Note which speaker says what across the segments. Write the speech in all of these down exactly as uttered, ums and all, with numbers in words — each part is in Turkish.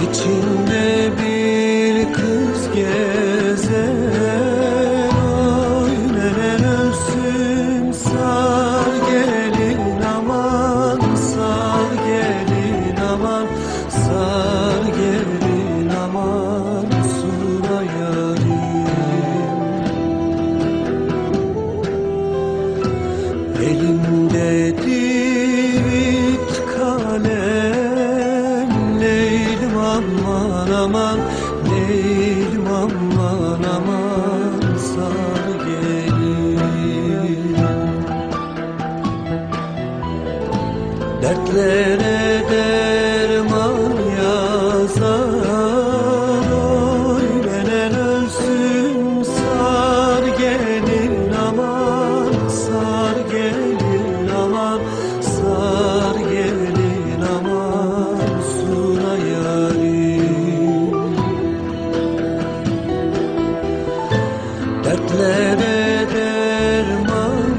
Speaker 1: İçinde bir kız gezer, oy nenen ölsün, sar gelin aman, sar gelin aman, sar gelin aman sura yarim. Elimde divit kalem, Leylim aman aman, Leylim aman aman sar gelin. Dertlere derman yazar, oy nenen ölsün, sar gelin aman, sar gelin aman, sar gelin aman sura yarim. Dertlere derman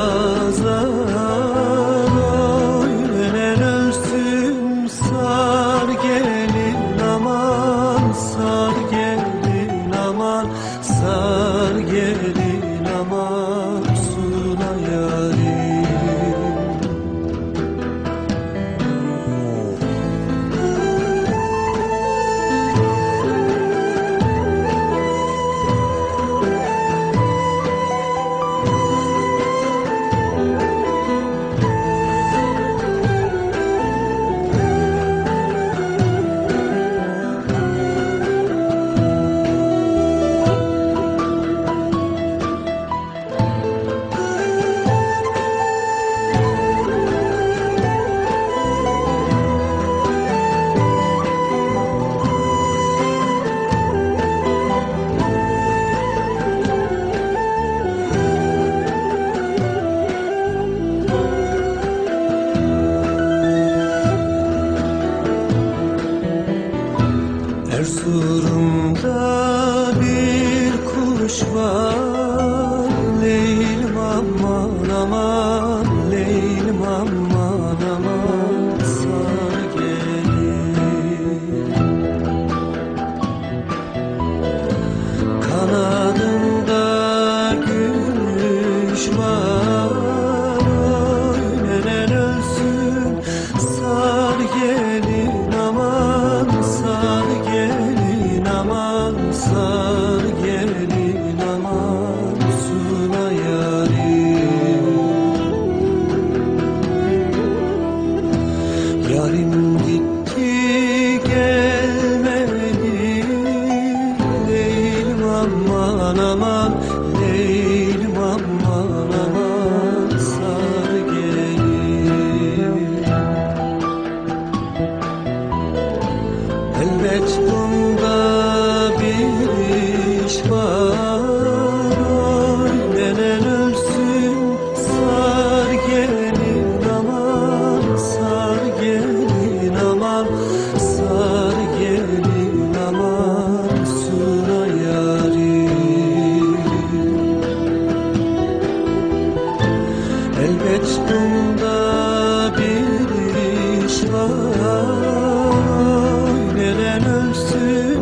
Speaker 1: yazar, oy nenen ölsün, sar gelin aman, sar gelin aman, sar gelin aman sura yarim. Erzurum'da bir kuş var, Leylim aman aman, Leylim aman aman sar gelin. Kanadında gümüş var, oy nenen ölsün, sar gelin aman, sar gelin aman, sar gelin aman sura yarim. Yarim gitti gelmedi, Leylim aman aman, Leylim aman aman sar gelin. Elbet bunda bir iş var, oy nenen ölsün, sar gelin aman, sar gelin aman, sar gelin aman sura yarim. Elbet bunda bir iş var, neden ölsün,